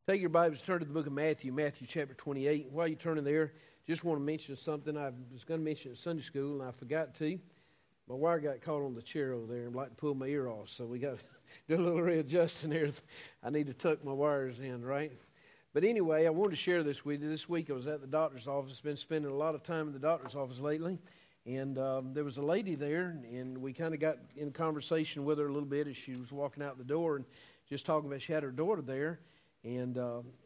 Take your Bibles, turn to the book of Matthew, Matthew chapter 28. While you're turning there, just want to mention something I was going to mention at Sunday school, and I forgot to. My wire got caught on the chair over there, and I'd like to pull my ear off, so we got to do a little readjusting there. I need to tuck my wires in, right? But anyway, I wanted to share this with you. This week I was at the doctor's office. Been spending a lot of time in the doctor's office lately, and there was a lady there, and we kind of got in conversation with her a little bit as she was walking out the door, and just talking about she had her daughter there. And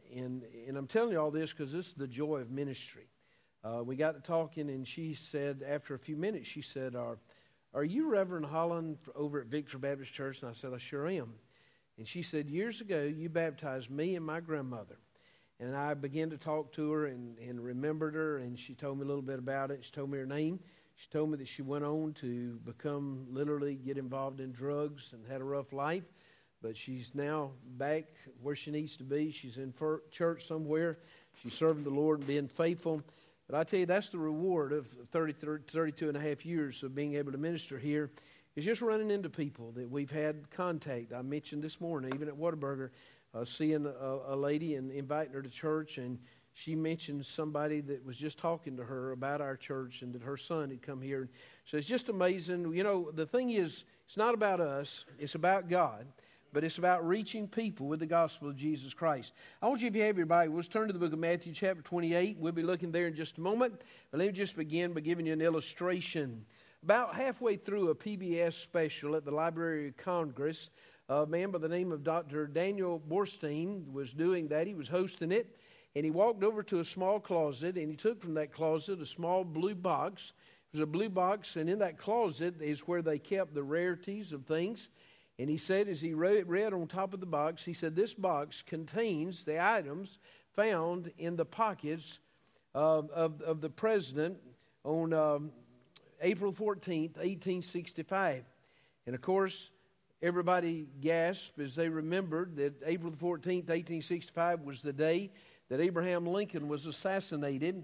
I'm telling you all this because this is the joy of ministry. We got to talking, and she said, after a few minutes, she said, are you Reverend Holland over at Victory Baptist Church? And I said, I sure am. And she said, years ago, you baptized me and my grandmother. And I began to talk to her and remembered her, and she told me a little bit about it. She told me her name. She told me that she went on to literally get involved in drugs and had a rough life. But she's now back where she needs to be. She's in church somewhere. She's serving the Lord and being faithful. But I tell you, that's the reward of 32 and a half years of being able to minister here, is just running into people that we've had contact. I mentioned this morning, even at Whataburger, seeing a lady and inviting her to church, and she mentioned somebody that was just talking to her about our church and that her son had come here. So it's just amazing. You know, the thing is, it's not about us. It's about God. But it's about reaching people with the gospel of Jesus Christ. I want you, if you have your Bible, let's turn to the book of Matthew chapter 28. We'll be looking there in just a moment. But let me just begin by giving you an illustration. About halfway through a PBS special at the Library of Congress, a man by the name of Dr. Daniel Borstein was doing that. He was hosting it. And he walked over to a small closet, and he took from that closet a small blue box. It was a blue box, and in that closet is where they kept the rarities of things. And he said, as he read on top of the box, he said, this box contains the items found in the pockets of the president on April 14th, 1865. And of course, everybody gasped as they remembered that April 14th, 1865 was the day that Abraham Lincoln was assassinated.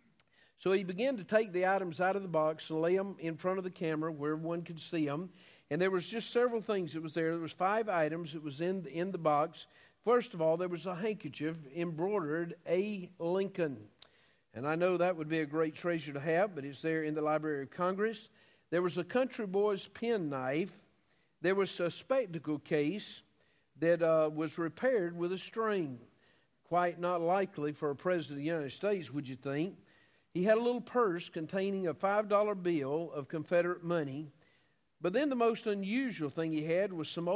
So he began to take the items out of the box and lay them in front of the camera where one could see them. And there was just several things that was there. There was 5 items that was in the box. First of all, there was a handkerchief embroidered A. Lincoln. And I know that would be a great treasure to have, but it's there in the Library of Congress. There was a country boy's penknife. There was a spectacle case that was repaired with a string. Quite not likely for a president of the United States, would you think? He had a little purse containing a $5 bill of Confederate money. But then the most unusual thing he had was some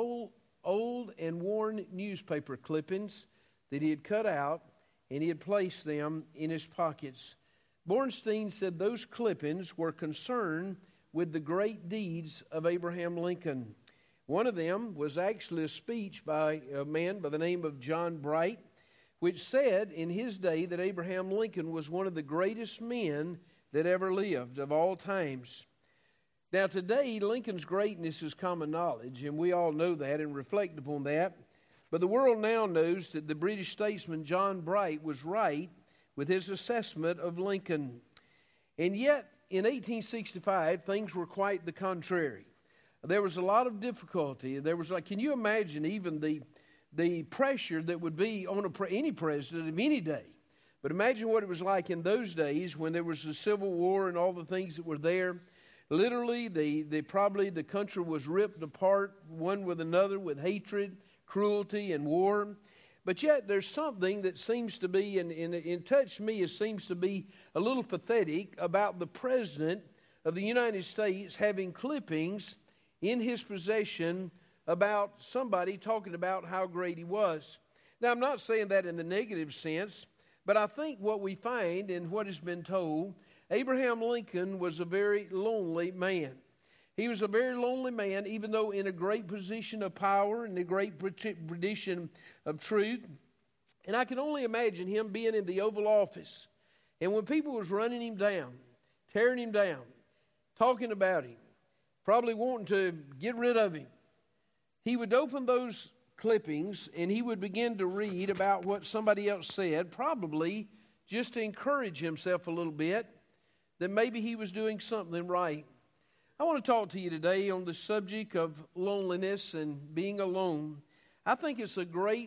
old and worn newspaper clippings that he had cut out, and he had placed them in his pockets. Borstein said those clippings were concerned with the great deeds of Abraham Lincoln. One of them was actually a speech by a man by the name of John Bright, which said in his day that Abraham Lincoln was one of the greatest men that ever lived of all times. Now today, Lincoln's greatness is common knowledge, and we all know that and reflect upon that. But the world now knows that the British statesman John Bright was right with his assessment of Lincoln. And yet, in 1865, things were quite the contrary. There was a lot of difficulty. There was can you imagine even the pressure that would be on any president of any day? But imagine what it was like in those days when there was the Civil War and all the things that were there. Literally, the country was ripped apart one with another with hatred, cruelty, and war. But yet there's something that seems to be, and touched me, it seems to be a little pathetic about the President of the United States having clippings in his possession about somebody talking about how great he was. Now, I'm not saying that in the negative sense, but I think what we find in what has been told, Abraham Lincoln was a very lonely man. He was a very lonely man, even though in a great position of power and a great tradition of truth. And I can only imagine him being in the Oval Office. And when people was running him down, tearing him down, talking about him, probably wanting to get rid of him, he would open those clippings and he would begin to read about what somebody else said, probably just to encourage himself a little bit, that maybe he was doing something right. I want to talk to you today on the subject of loneliness and being alone. I think it's a great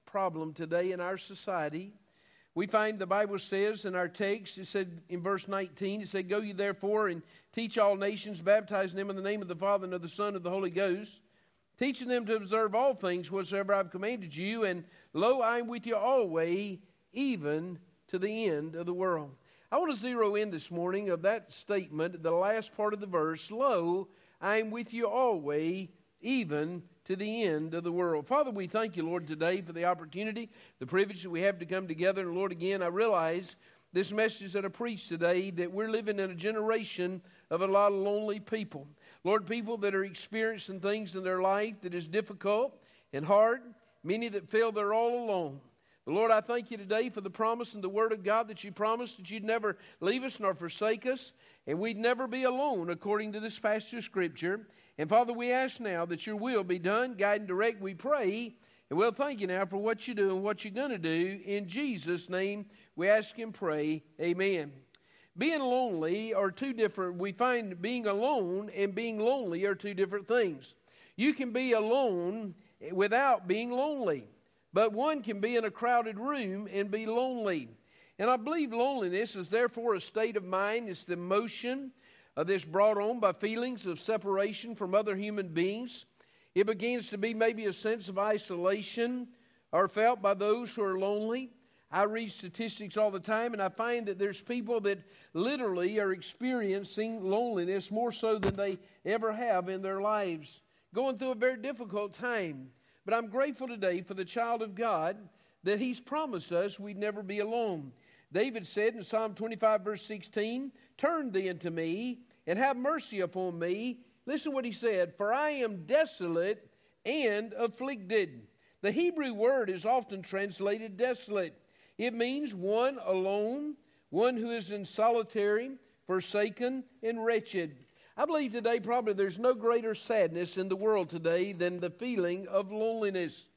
problem today in our society. We find the Bible says in our text, it said in verse 19, it said, "Go ye therefore and teach all nations, baptizing them in the name of the Father and of the Son and of the Holy Ghost, teaching them to observe all things whatsoever I have commanded you, and lo, I am with you always, even to the end of the world." I want to zero in this morning of that statement, the last part of the verse, "Lo, I am with you always, even to the end of the world." Father, we thank you, Lord, today for the opportunity, the privilege that we have to come together. And Lord, again, I realize this message that I preach today, that we're living in a generation of a lot of lonely people. Lord, people that are experiencing things in their life that is difficult and hard, many that feel they're all alone. But Lord, I thank you today for the promise and the word of God that you promised that you'd never leave us nor forsake us, and we'd never be alone according to this passage of Scripture. And Father, we ask now that your will be done, guide and direct, we pray. And we'll thank you now for what you do and what you're going to do. In Jesus' name, we ask and pray. Amen. Being lonely are two different, we find being alone and being lonely are two different things. You can be alone without being lonely, but one can be in a crowded room and be lonely. And I believe loneliness is therefore a state of mind. It's the emotion that's brought on by feelings of separation from other human beings. It begins to be maybe a sense of isolation or felt by those who are lonely. I read statistics all the time, and I find that there's people that literally are experiencing loneliness more so than they ever have in their lives, going through a very difficult time. But I'm grateful today for the child of God that He's promised us we'd never be alone. David said in Psalm 25, verse 16, "Turn thee unto me, and have mercy upon me." Listen what he said, "For I am desolate and afflicted." The Hebrew word is often translated desolate. It means one alone, one who is in solitary, forsaken, and wretched. I believe today probably there's no greater sadness in the world today than the feeling of loneliness,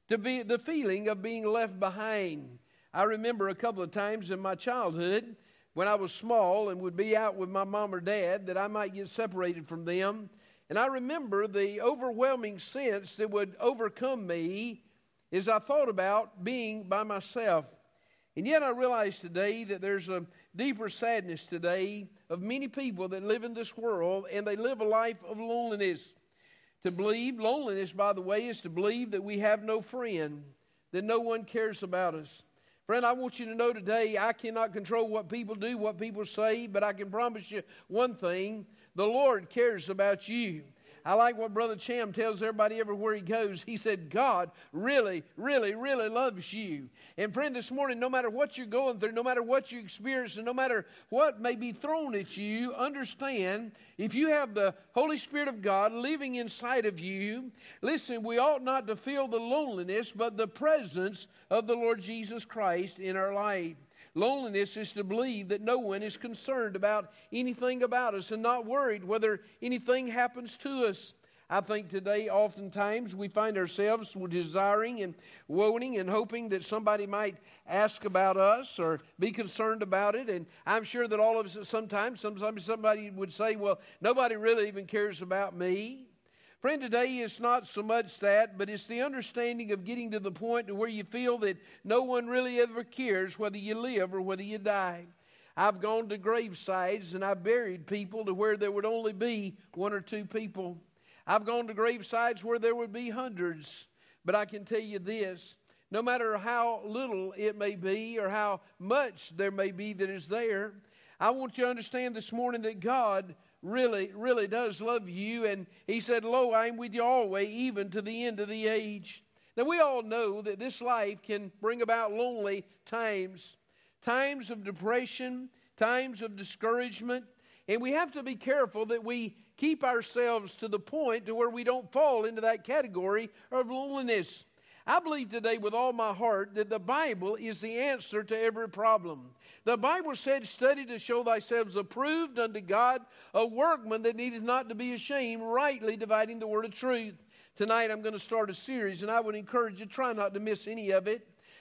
the feeling of being left behind. I remember a couple of times in my childhood when I was small and would be out with my mom or dad that I might get separated from them. And I remember the overwhelming sense that would overcome me as I thought about being by myself. And yet I realize today that there's a deeper sadness today of many people that live in this world, and they live a life of loneliness. To believe, loneliness, by the way, is to believe that we have no friend, that no one cares about us. Friend, I want you to know today, I cannot control what people do, what people say, but I can promise you one thing, the Lord cares about you. I like what Brother Cham tells everybody everywhere he goes. He said, God really, really, really loves you. And friend, this morning, no matter what you're going through, no matter what you experience, and no matter what may be thrown at you, understand, if you have the Holy Spirit of God living inside of you, listen, we ought not to feel the loneliness, but the presence of the Lord Jesus Christ in our life. Loneliness is to believe that no one is concerned about anything about us and not worried whether anything happens to us. I think today oftentimes we find ourselves desiring and wanting and hoping that somebody might ask about us or be concerned about it. And I'm sure that all of us sometimes somebody would say, well, nobody really even cares about me. Friend, today it's not so much that, but it's the understanding of getting to the point to where you feel that no one really ever cares whether you live or whether you die. I've gone to gravesides and I've buried people to where there would only be one or two people. I've gone to gravesides where there would be hundreds. But I can tell you this, no matter how little it may be or how much there may be that is there, I want you to understand this morning that God really, really does love you. And He said, lo, I am with you always, even to the end of the age. Now, we all know that this life can bring about lonely times, times of depression, times of discouragement. And we have to be careful that we keep ourselves to the point to where we don't fall into that category of loneliness. I believe today with all my heart that the Bible is the answer to every problem. The Bible said, study to show thyself approved unto God, a workman that needeth not to be ashamed, rightly dividing the word of truth. Tonight I'm going to start a series, and I would encourage you, try not to miss any of it.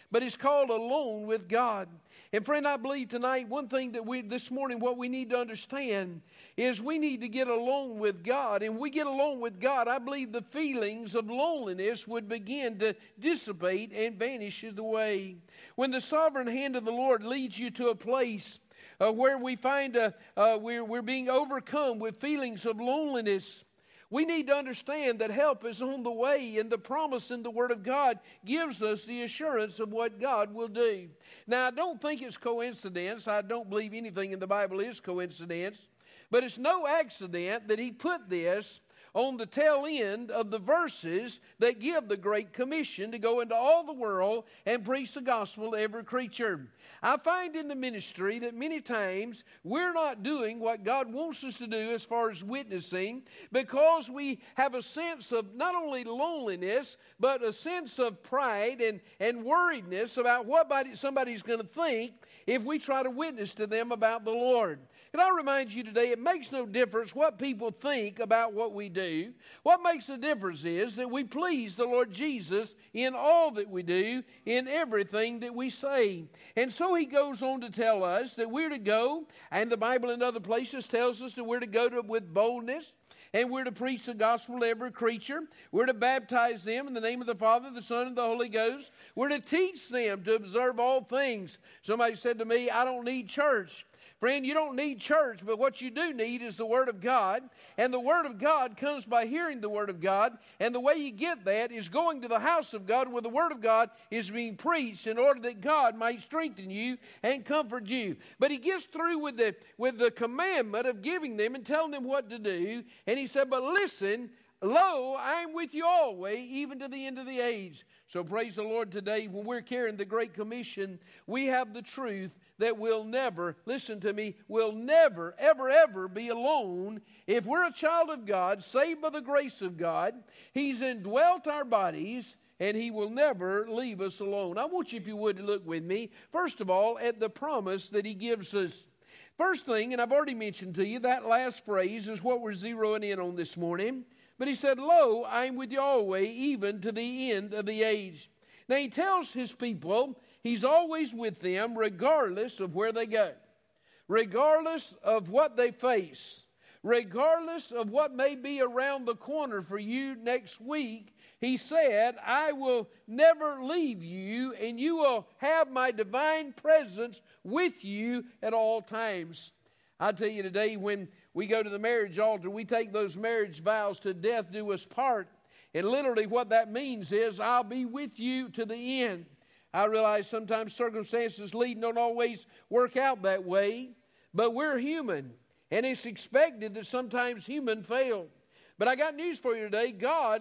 but it's called alone with God. And friend, I believe tonight one thing that this morning what we need to understand is we need to get alone with God. And when we get alone with God, I believe the feelings of loneliness would begin to dissipate and vanish away. When the sovereign hand of the Lord leads you to a place where we find we're being overcome with feelings of loneliness, we need to understand that help is on the way, and the promise in the Word of God gives us the assurance of what God will do. Now, I don't think it's coincidence. I don't believe anything in the Bible is coincidence. But it's no accident that He put this on the tail end of the verses that give the Great Commission to go into all the world and preach the gospel to every creature. I find in the ministry that many times we're not doing what God wants us to do as far as witnessing, because we have a sense of not only loneliness, but a sense of pride and worriedness about what somebody's going to think if we try to witness to them about the Lord. And I remind you today, it makes no difference what people think about what we do. What makes a difference is that we please the Lord Jesus in all that we do, in everything that we say. And so He goes on to tell us that we're to go, and the Bible in other places tells us that we're to go with boldness, and we're to preach the gospel to every creature. We're to baptize them in the name of the Father, the Son, and the Holy Ghost. We're to teach them to observe all things. Somebody said to me, I don't need church. Friend, you don't need church, but what you do need is the Word of God. And the Word of God comes by hearing the Word of God. And the way you get that is going to the house of God where the Word of God is being preached in order that God might strengthen you and comfort you. But He gets through with the commandment of giving them and telling them what to do. And He said, but listen, lo, I am with you always, even to the end of the age. So praise the Lord today, when we're carrying the Great Commission, we have the truth that we'll never, listen to me, we'll never, ever, ever be alone. If we're a child of God, saved by the grace of God, He's indwelt our bodies, and He will never leave us alone. I want you, if you would, to look with me, first of all, at the promise that He gives us. First thing, and I've already mentioned to you, that last phrase is what we're zeroing in on this morning. But He said, lo, I am with you always, even to the end of the age. Now He tells His people He's always with them regardless of where they go, regardless of what they face, regardless of what may be around the corner for you next week. He said, I will never leave you, and you will have my divine presence with you at all times. I tell you today, when we go to the marriage altar, we take those marriage vows to death do us part. And literally what that means is, I'll be with you to the end. I realize sometimes circumstances leading don't always work out that way, but we're human, and it's expected that sometimes human fail. But I got news for you today. God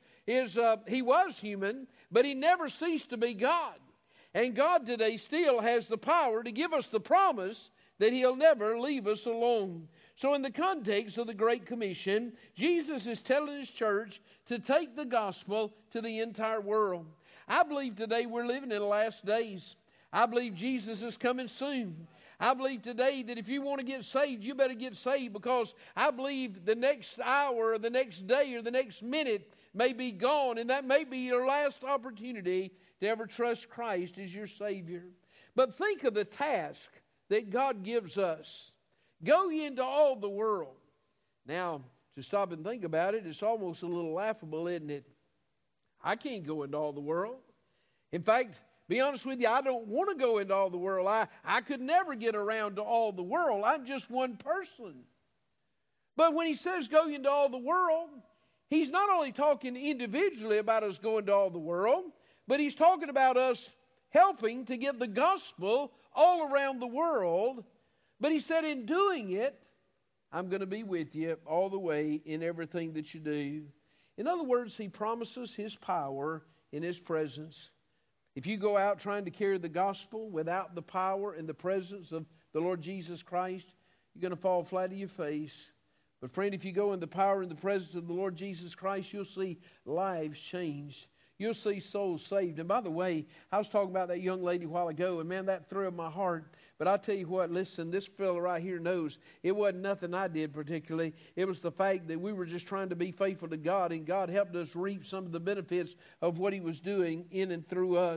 He was human, but He never ceased to be God. And God today still has the power to give us the promise that He'll never leave us alone. So in the context of the Great Commission, Jesus is telling His church to take the gospel to the entire world. I believe today we're living in the last days. I believe Jesus is coming soon. I believe today that if you want to get saved, you better get saved, because I believe the next hour or the next day or the next minute may be gone, and that may be your last opportunity to ever trust Christ as your Savior. But think of the task that God gives us. Go ye into all the world. Now, to stop and think about it, it's almost a little laughable, isn't it? I can't go into all the world. In fact, be honest with you, I don't want to go into all the world. I could never get around to all the world. I'm just one person. But when He says go into all the world, He's not only talking individually about us going to all the world, but He's talking about us helping to get the gospel all around the world. But He said, in doing it, I'm going to be with you all the way in everything that you do. In other words, He promises His power in His presence. If you go out trying to carry the gospel without the power and the presence of the Lord Jesus Christ, you're going to fall flat on your face. But friend, if you go in the power and the presence of the Lord Jesus Christ, you'll see lives changed. You'll see souls saved. And by the way, I was talking about that young lady a while ago, and man, that thrilled my heart. But I'll tell you what, listen, this fella right here knows it wasn't nothing I did particularly. It was the fact that we were just trying to be faithful to God, and God helped us reap some of the benefits of what He was doing in and through us.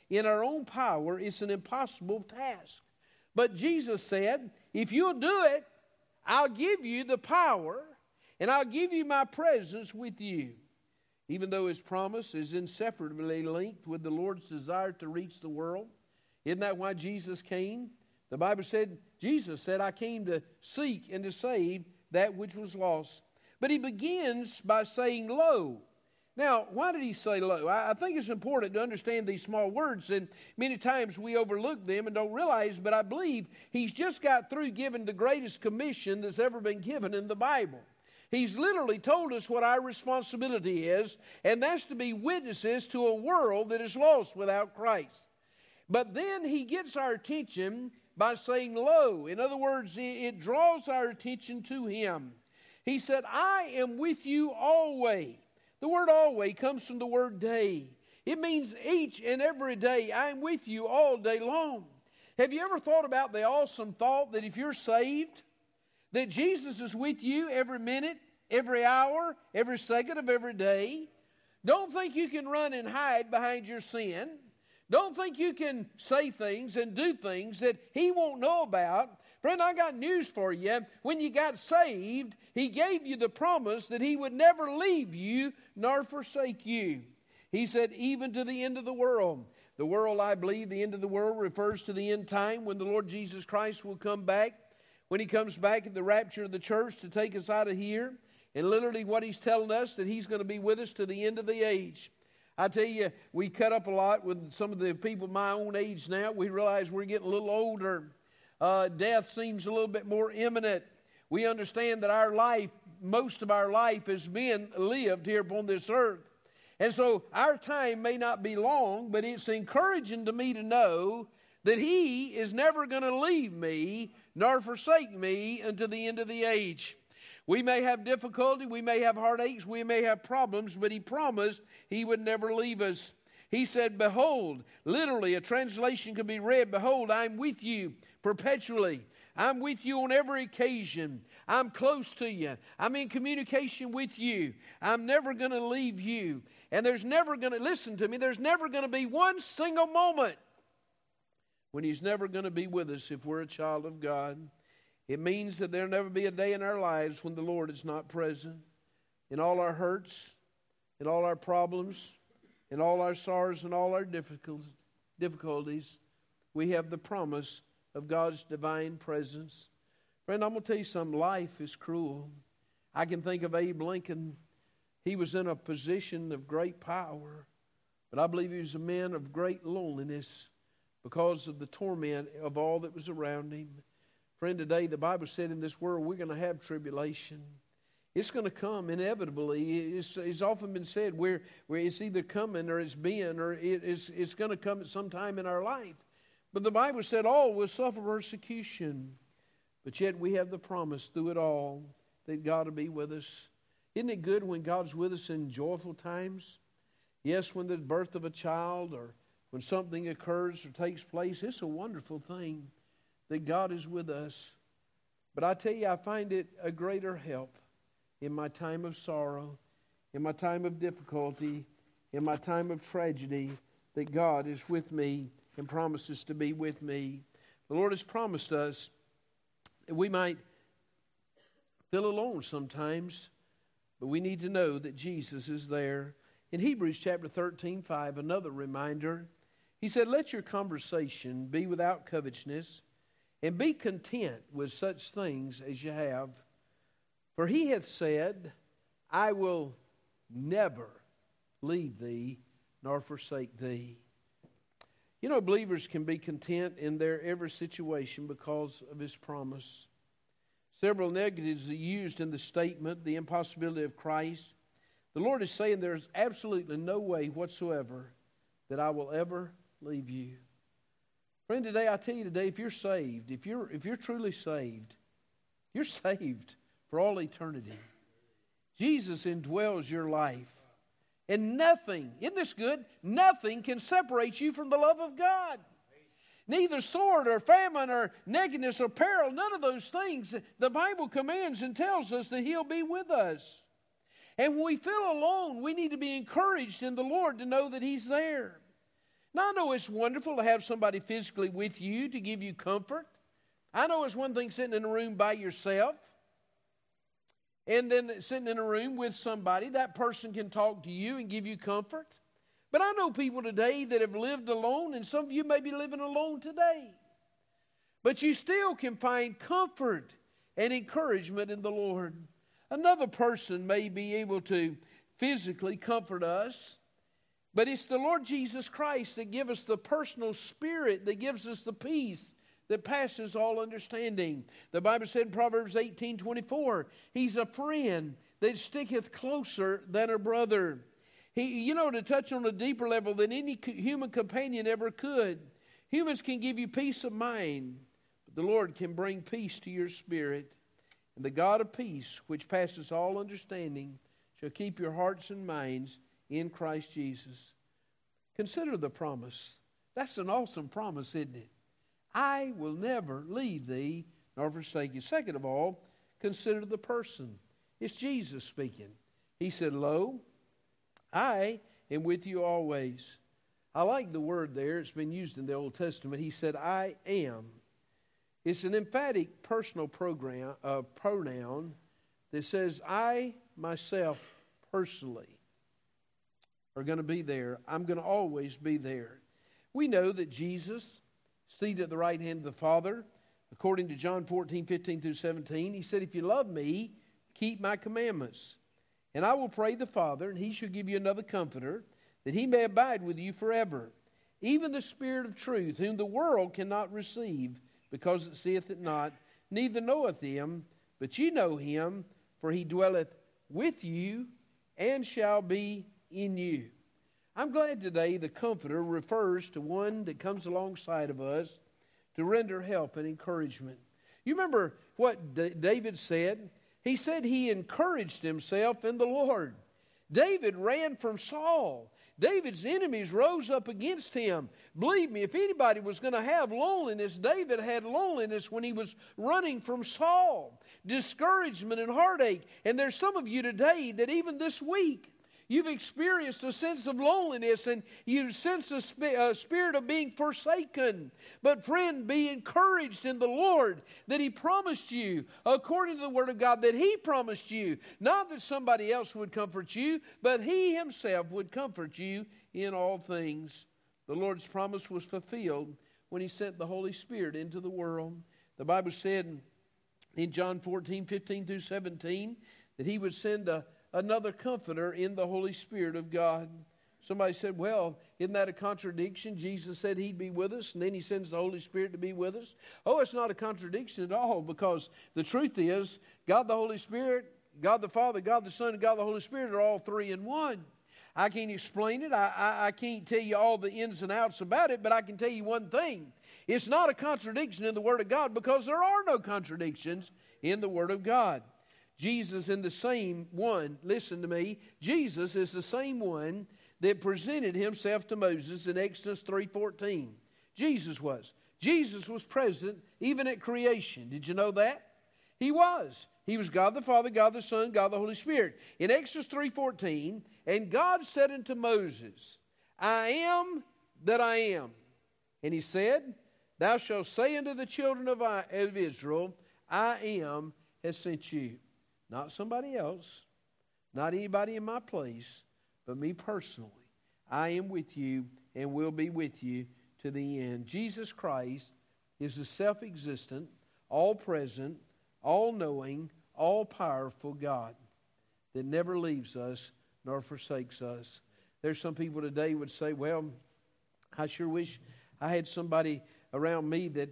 in our own power, it's an impossible task. But Jesus said, if you'll do it, I'll give you the power, and I'll give you my presence with you. Even though His promise is inseparably linked with the Lord's desire to reach the world. Isn't that why Jesus came? The Bible said, Jesus said, I came to seek and to save that which was lost. But He begins by saying, lo. Now, why did He say lo? I think it's important to understand these small words, and many times we overlook them and don't realize, but I believe He's just got through giving the greatest commission that's ever been given in the Bible. He's literally told us what our responsibility is, and that's to be witnesses to a world that is lost without Christ. But then He gets our attention by saying, lo. In other words, it draws our attention to Him. He said, I am with you always. The word always comes from the word day. It means each and every day. I am with you all day long. Have you ever thought about the awesome thought that if you're saved, that Jesus is with you every minute, every hour, every second of every day? Don't think you can run and hide behind your sin. Don't think you can say things and do things that He won't know about. Friend, I got news for you. When you got saved, He gave you the promise that He would never leave you nor forsake you. He said, even to the end of the world. The world, I believe, the end of the world refers to the end time when the Lord Jesus Christ will come back. When He comes back at the rapture of the church to take us out of here. And literally what He's telling us, that He's going to be with us to the end of the age. I tell you, we cut up a lot with some of the people my own age now. We realize we're getting a little older. Death seems a little bit more imminent. We understand that our life, most of our life has been lived here upon this earth. And so our time may not be long, but it's encouraging to me to know that He is never going to leave me nor forsake me until the end of the age. We may have difficulty, we may have heartaches, we may have problems, but He promised He would never leave us. He said, behold, literally a translation could be read, behold, I'm with you perpetually. I'm with you on every occasion. I'm close to you. I'm in communication with you. I'm never going to leave you. And there's never going to, listen to me, there's never going to be one single moment when He's never going to be with us if we're a child of God. It means that there'll never be a day in our lives when the Lord is not present. In all our hurts, in all our problems, in all our sorrows and all our difficulties, we have the promise of God's divine presence. Friend, I'm going to tell you something. Life is cruel. I can think of Abe Lincoln. He was in a position of great power, but I believe he was a man of great loneliness because of the torment of all that was around him. Friend, today the Bible said in this world we're going to have tribulation. It's going to come inevitably. It's often been said where it's either coming or it's been or it's going to come at some time in our life. But the Bible said all will suffer persecution. But yet we have the promise through it all that God will be with us. Isn't it good when God's with us in joyful times? Yes, when the birth of a child or when something occurs or takes place, it's a wonderful thing that God is with us. But I tell you, I find it a greater help in my time of sorrow, in my time of difficulty, in my time of tragedy, that God is with me and promises to be with me. The Lord has promised us that we might feel alone sometimes, but we need to know that Jesus is there. In Hebrews chapter 13:5, another reminder, he said, let your conversation be without covetousness, and be content with such things as you have. For He hath said, I will never leave thee nor forsake thee. You know, believers can be content in their every situation because of His promise. Several negatives are used in the statement, the impossibility of Christ. The Lord is saying there's absolutely no way whatsoever that I will ever leave you. Friend, today, I tell you today, if you're saved, if you're truly saved, you're saved for all eternity. Jesus indwells your life. And nothing, isn't this good? Nothing can separate you from the love of God. Neither sword or famine or nakedness or peril, none of those things. The Bible commands and tells us that He'll be with us. And when we feel alone, we need to be encouraged in the Lord to know that He's there. Now, I know it's wonderful to have somebody physically with you to give you comfort. I know it's one thing sitting in a room by yourself and then sitting in a room with somebody. That person can talk to you and give you comfort. But I know people today that have lived alone, and some of you may be living alone today. But you still can find comfort and encouragement in the Lord. Another person may be able to physically comfort us, but it's the Lord Jesus Christ that gives us the personal spirit, that gives us the peace that passes all understanding. The Bible said in Proverbs 18:24, He's a friend that sticketh closer than a brother. He, to touch on a deeper level than any human companion ever could. Humans can give you peace of mind, but the Lord can bring peace to your spirit. And the God of peace, which passes all understanding, shall keep your hearts and minds in Christ Jesus. Consider the promise. That's an awesome promise, isn't it? I will never leave thee nor forsake you. Second of all, consider the person. It's Jesus speaking. He said, Lo, I am with you always. I like the word there. It's been used in the Old Testament. He said, I am. It's an emphatic personal pronoun that says, I myself personally are going to be there. I'm going to always be there. We know that Jesus, seated at the right hand of the Father, according to John 14:15-17, He said, if you love me, keep my commandments. And I will pray the Father, and He shall give you another comforter, that He may abide with you forever. Even the Spirit of truth, whom the world cannot receive, because it seeth it not, neither knoweth Him, but ye know Him, for He dwelleth with you, and shall be in you. I'm glad today the Comforter refers to one that comes alongside of us to render help and encouragement. You remember what David said? He said he encouraged himself in the Lord. David ran from Saul. David's enemies rose up against him. Believe me, if anybody was going to have loneliness, David had loneliness when he was running from Saul. Discouragement and heartache. And there's some of you today that even this week, you've experienced a sense of loneliness and you sense a spirit of being forsaken. But friend, be encouraged in the Lord that He promised you, according to the Word of God, that He promised you. Not that somebody else would comfort you, but He Himself would comfort you in all things. The Lord's promise was fulfilled when He sent the Holy Spirit into the world. The Bible said in John 14:15-17 that He would send another comforter in the Holy Spirit of God. Somebody said, well, isn't that a contradiction? Jesus said He'd be with us, and then He sends the Holy Spirit to be with us. Oh, it's not a contradiction at all, because the truth is, God the Holy Spirit, God the Father, God the Son, and God the Holy Spirit are all three in one. I can't explain it. I can't tell you all the ins and outs about it, but I can tell you one thing. It's not a contradiction in the Word of God, because there are no contradictions in the Word of God. Jesus is the same one, listen to me, Jesus is the same one that presented Himself to Moses in Exodus 3:14. Jesus was. Jesus was present even at creation. Did you know that? He was. He was God the Father, God the Son, God the Holy Spirit. In Exodus 3:14, and God said unto Moses, I am that I am. And He said, Thou shalt say unto the children of Israel, I am has sent you. Not somebody else, not anybody in my place, but me personally. I am with you and will be with you to the end. Jesus Christ is the self-existent, all-present, all-knowing, all-powerful God that never leaves us nor forsakes us. There's some people today would say, well, I sure wish I had somebody around me that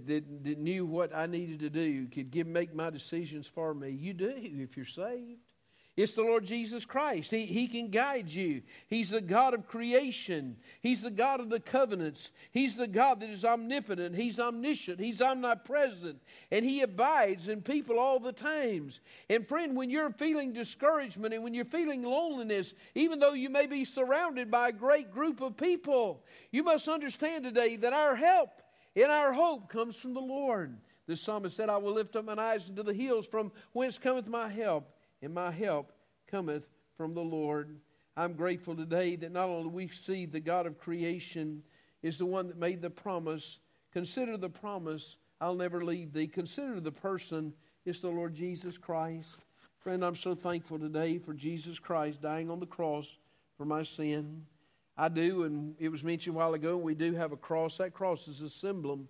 knew what I needed to do, could make my decisions for me. You do if you're saved. It's the Lord Jesus Christ. He can guide you. He's the God of creation. He's the God of the covenants. He's the God that is omnipotent. He's omniscient. He's omnipresent. And He abides in people all the times. And friend, when you're feeling discouragement and when you're feeling loneliness, even though you may be surrounded by a great group of people, you must understand today that our help and our hope comes from the Lord. The psalmist said, I will lift up mine eyes into the hills, from whence cometh my help, and my help cometh from the Lord. I'm grateful today that not only we see the God of creation is the one that made the promise. Consider the promise, I'll never leave thee. Consider the person, it's the Lord Jesus Christ. Friend, I'm so thankful today for Jesus Christ dying on the cross for my sin. I do, and it was mentioned a while ago, we do have a cross. That cross is a symbol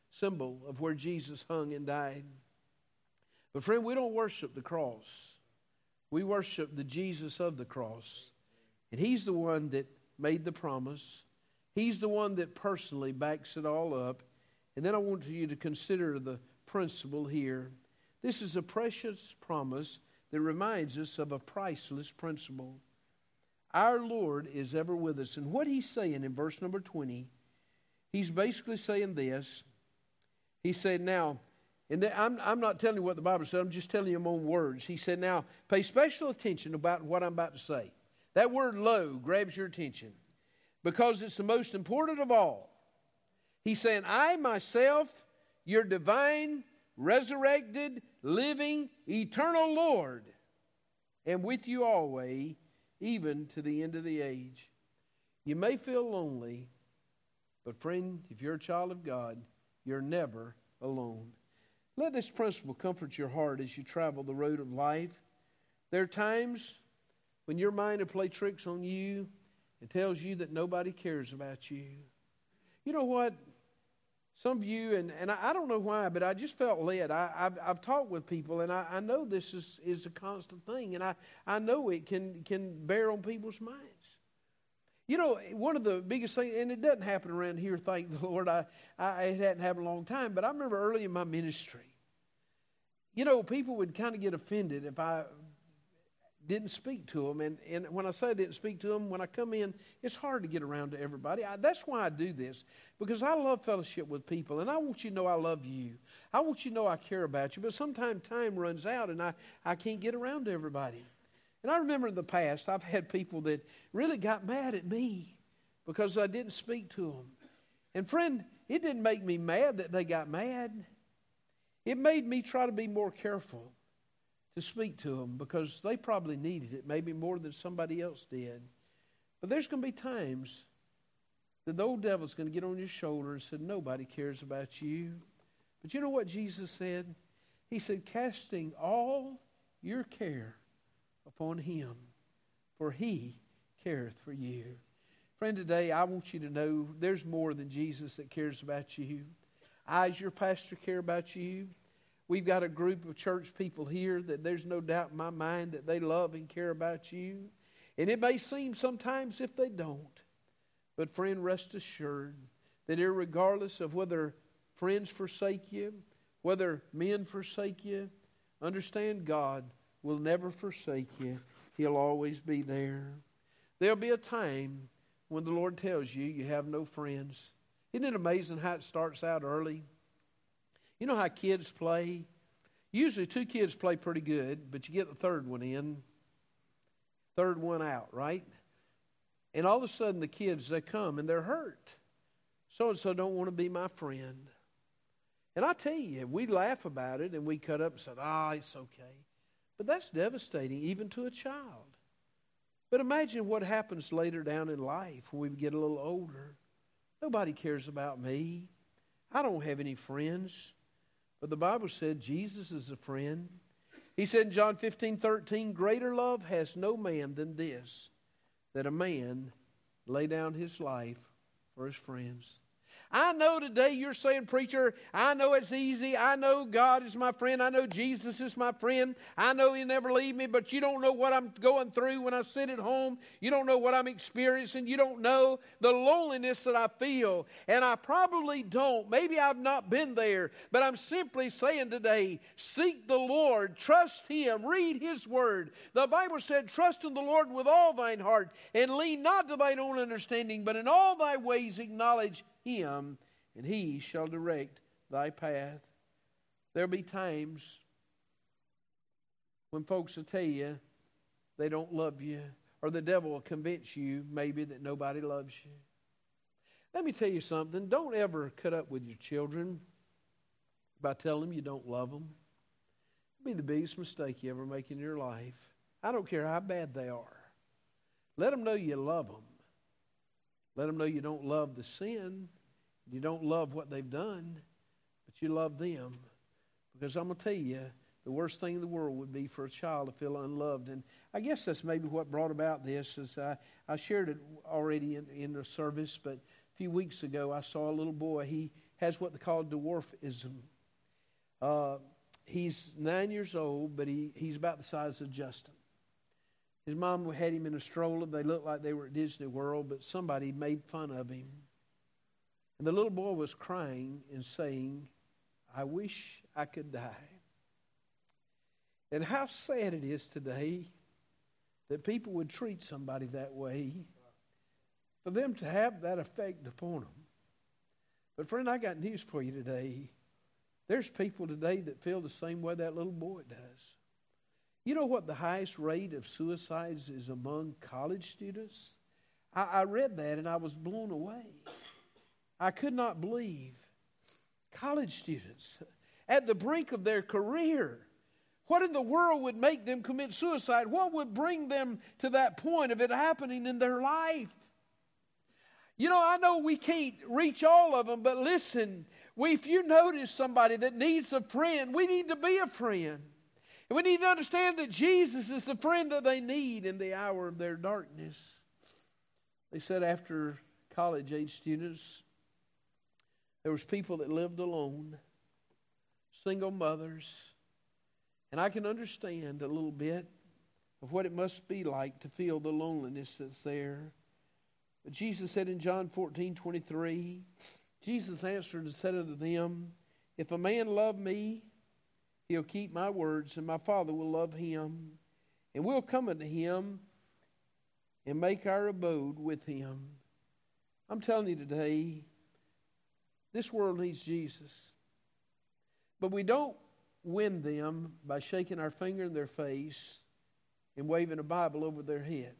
of where Jesus hung and died. But friend, we don't worship the cross. We worship the Jesus of the cross. And He's the one that made the promise. He's the one that personally backs it all up. And then I want you to consider the principle here. This is a precious promise that reminds us of a priceless principle. Our Lord is ever with us. And what He's saying in verse number 20, He's basically saying this. He said, now, and I'm not telling you what the Bible said, I'm just telling you my own words. He said, now, pay special attention about what I'm about to say. That word lo grabs your attention because it's the most important of all. He's saying, I myself, your divine, resurrected, living, eternal Lord, am with you always, even to the end of the age. You may feel lonely, but friend, if you're a child of God, you're never alone. Let this principle comfort your heart as you travel the road of life. There are times when your mind will play tricks on you and tells you that nobody cares about you. You know what? Some of you, and I don't know why, but I just felt led. I've talked with people, and I know this is a constant thing, and I know it can bear on people's minds. You know, one of the biggest things, and it doesn't happen around here, thank the Lord. It hadn't happened a long time, but I remember early in my ministry, you know, people would kind of get offended if I didn't speak to them. And when I say I didn't speak to them, when I come in, it's hard to get around to everybody. That's why I do this, because I love fellowship with people, and I want you to know I love you. I want you to know I care about you, but sometimes time runs out, and I can't get around to everybody. And I remember in the past, I've had people that really got mad at me because I didn't speak to them. And friend, it didn't make me mad that they got mad. It made me try to be more careful to speak to them because they probably needed it, maybe more than somebody else did. But there's going to be times that the old devil's going to get on your shoulder and say, nobody cares about you. But you know what Jesus said? He said, casting all your care upon Him, for He careth for you. Friend, today I want you to know there's more than Jesus that cares about you. I, as your pastor, care about you. We've got a group of church people here that there's no doubt in my mind that they love and care about you. And it may seem sometimes if they don't. But friend, rest assured that irregardless of whether friends forsake you, whether men forsake you, understand God will never forsake you. He'll always be there. There'll be a time when the Lord tells you you have no friends. Isn't it amazing how it starts out early? You know how kids play? Usually 2 kids play pretty good, but you get the third one in, third one out, right? And all of a sudden the kids, they come and they're hurt. So-and-so don't want to be my friend. And I tell you, we laugh about it and we cut up and say, it's okay. But that's devastating even to a child. But imagine what happens later down in life when we get a little older. Nobody cares about me. I don't have any friends. But the Bible said Jesus is a friend. He said in John 15:13, greater love has no man than this, that a man lay down his life for his friends. I know today you're saying, preacher, I know it's easy. I know God is my friend. I know Jesus is my friend. I know He'll never leave me, but you don't know what I'm going through when I sit at home. You don't know what I'm experiencing. You don't know the loneliness that I feel. And I probably don't. Maybe I've not been there, but I'm simply saying today, seek the Lord, trust Him, read His Word. The Bible said, trust in the Lord with all thine heart, and lean not to thine own understanding, but in all thy ways acknowledge Him, and He shall direct thy path. There'll be times when folks will tell you they don't love you, or the devil will convince you maybe that nobody loves you. Let me tell you something. Don't ever cut up with your children by telling them you don't love them. It'll be the biggest mistake you ever make in your life. I don't care how bad they are. Let them know you love them. Let them know you don't love the sin. You don't love what they've done, but you love them. Because I'm going to tell you, the worst thing in the world would be for a child to feel unloved. And I guess that's maybe what brought about this. Is I shared it already in the service, but a few weeks ago I saw a little boy. He has what they call dwarfism. He's 9 years old, but he's about the size of Justin. His mom had him in a stroller. They looked like they were at Disney World, but somebody made fun of him. And the little boy was crying and saying, "I wish I could die." And how sad it is today that people would treat somebody that way, for them to have that effect upon them. But friend, I got news for you today. There's people today that feel the same way that little boy does. You know what the highest rate of suicides is among college students? I read that and I was blown away. I could not believe college students at the brink of their career. What in the world would make them commit suicide? What would bring them to that point of it happening in their life? You know, I know we can't reach all of them, but listen, if you notice somebody that needs a friend, we need to be a friend. And we need to understand that Jesus is the friend that they need in the hour of their darkness. They said after college-age students, there was people that lived alone, single mothers. And I can understand a little bit of what it must be like to feel the loneliness that's there. But Jesus said in John 14:23, Jesus answered and said unto them, "If a man love me, he'll keep my words, and my Father will love him. And we'll come unto him and make our abode with him." I'm telling you today, this world needs Jesus. But we don't win them by shaking our finger in their face and waving a Bible over their head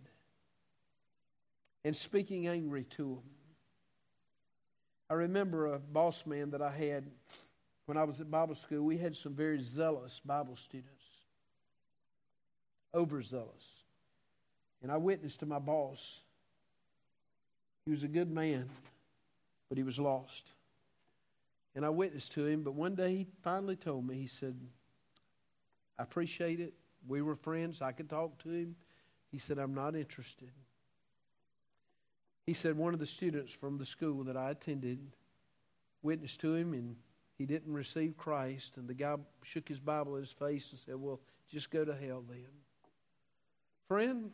and speaking angry to them. I remember a boss man that I had when I was at Bible school. We had some very zealous Bible students, overzealous. And I witnessed to my boss. He was a good man, but he was lost. And I witnessed to him, but one day he finally told me, he said, "I appreciate it. We were friends. I could talk to him." He said, "I'm not interested." He said one of the students from the school that I attended witnessed to him, and he didn't receive Christ. And the guy shook his Bible in his face and said, "Well, just go to hell then." Friend,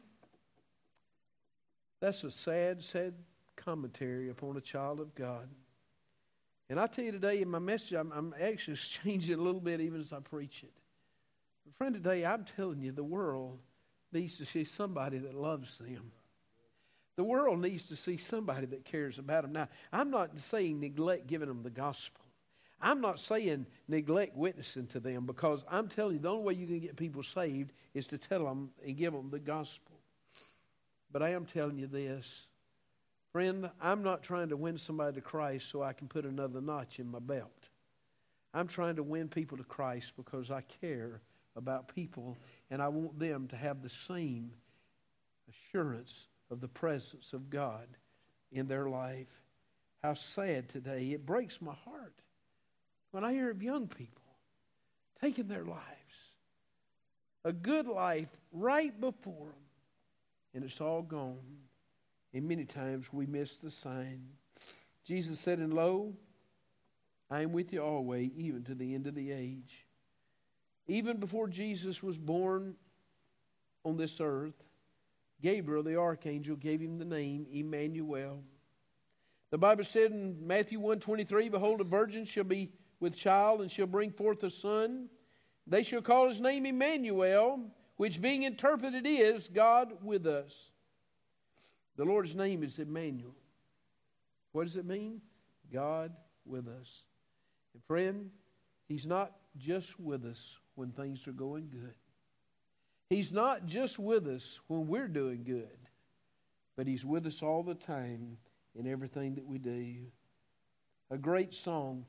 that's a sad, sad commentary upon a child of God. And I tell you today in my message, I'm actually changing it a little bit even as I preach it. But friend, today I'm telling you, the world needs to see somebody that loves them. The world needs to see somebody that cares about them. Now, I'm not saying neglect giving them the gospel. I'm not saying neglect witnessing to them, because I'm telling you, the only way you can get people saved is to tell them and give them the gospel. But I am telling you this, friend, I'm not trying to win somebody to Christ so I can put another notch in my belt. I'm trying to win people to Christ because I care about people, and I want them to have the same assurance of the presence of God in their life. How sad today. It breaks my heart when I hear of young people taking their lives, a good life right before them, and it's all gone. And many times we miss the sign. Jesus said, "And lo, I am with you always, even to the end of the age." Even before Jesus was born on this earth, Gabriel, the archangel, gave him the name Emmanuel. The Bible said in Matthew 1:23, "Behold, a virgin shall be with child, and shall bring forth a son. They shall call his name Emmanuel, which being interpreted is God with us." The Lord's name is Emmanuel. What does it mean? God with us. And friend, He's not just with us when things are going good. He's not just with us when we're doing good, but He's with us all the time in everything that we do. A great song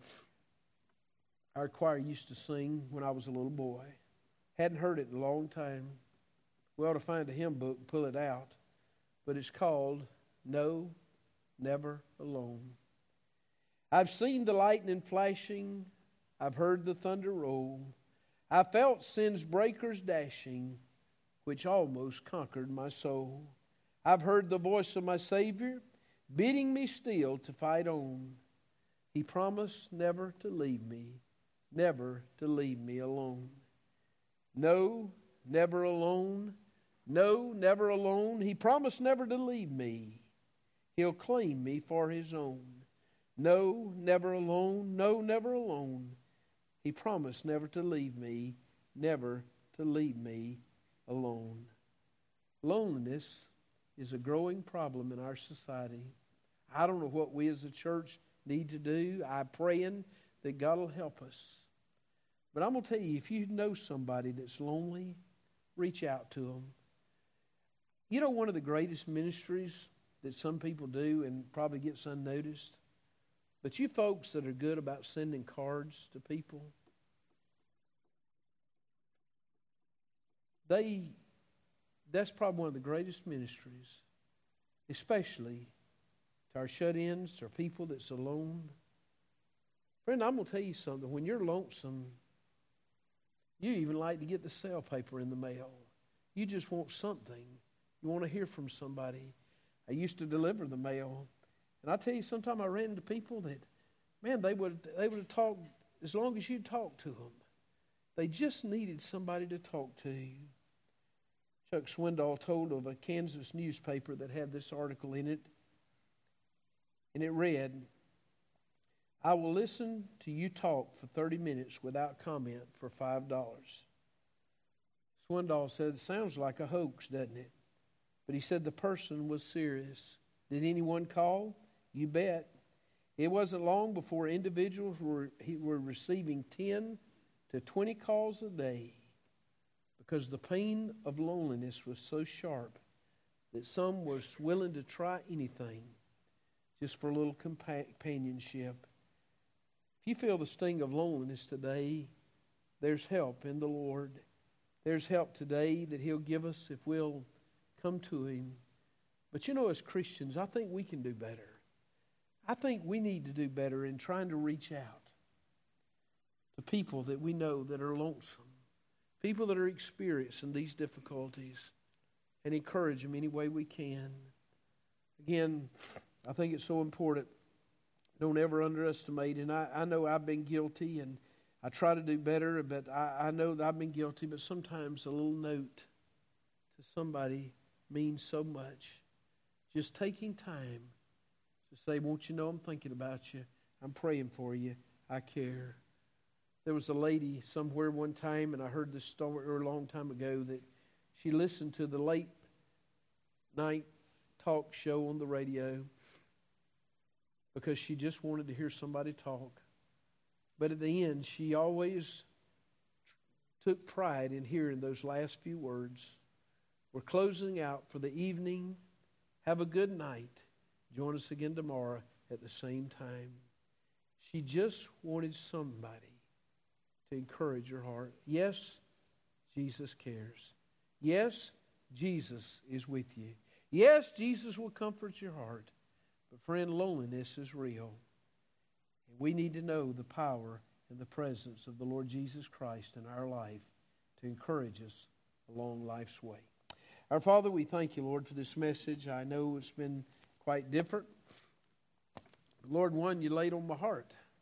our choir used to sing when I was a little boy. Hadn't heard it in a long time. We ought to find a hymn book and pull it out. but it's called No, Never Alone. I've seen the lightning flashing, I've heard the thunder roll, I felt sin's breakers dashing, which almost conquered my soul. I've heard the voice of my Savior bidding me still to fight on. He promised never to leave me, never to leave me alone. No, never alone. No, never alone. He promised never to leave me. He'll claim me for His own. No, never alone. No, never alone. He promised never to leave me, never to leave me alone. Loneliness is a growing problem in our society. I don't know what we as a church need to do. I'm praying that God will help us. But I'm going to tell you, if you know somebody that's lonely, reach out to them. You know, one of the greatest ministries that some people do and probably gets unnoticed, but you folks that are good about sending cards to people, that's probably one of the greatest ministries, especially to our shut-ins or people that's alone. Friend, I'm going to tell you something. When you're lonesome, you even like to get the cell paper in the mail. You just want something. You want to hear from somebody. I used to deliver the mail. And I tell you, sometimes I ran into people that, man, they would have talked as long as you talked to them. They just needed somebody to talk to. Chuck Swindoll told of a Kansas newspaper that had this article in it. And it read, I will listen to you talk for 30 minutes without comment for $5. Swindoll said, it sounds like a hoax, doesn't it? But he said the person was serious. Did anyone call? You bet. It wasn't long before individuals were receiving 10 to 20 calls a day because the pain of loneliness was so sharp that some was willing to try anything just for a little companionship. If you feel the sting of loneliness today, there's help in the Lord. There's help today that He'll give us if we'll come to Him. But you know, as Christians, I think we can do better. I think we need to do better in trying to reach out to people that we know that are lonesome, people that are experiencing these difficulties, and encourage them any way we can. Again, I think it's so important. Don't ever underestimate. And I know I've been guilty, and I try to do better, but I know that I've been guilty. But sometimes a little note to somebody means so much. Just taking time to say, won't you know I'm thinking about you. I'm praying for you. I care. There was a lady somewhere one time, and I heard this story a long time ago, that she listened to the late night talk show on the radio because she just wanted to hear somebody talk. But at the end, she always took pride in hearing those last few words. We're closing out for the evening. Have a good night. Join us again tomorrow at the same time. She just wanted somebody to encourage her heart. Yes, Jesus cares. Yes, Jesus is with you. Yes, Jesus will comfort your heart. But friend, loneliness is real. And we need to know the power and the presence of the Lord Jesus Christ in our life to encourage us along life's way. Our Father, we thank you, Lord, for this message. I know it's been quite different. Lord, one you laid on my heart.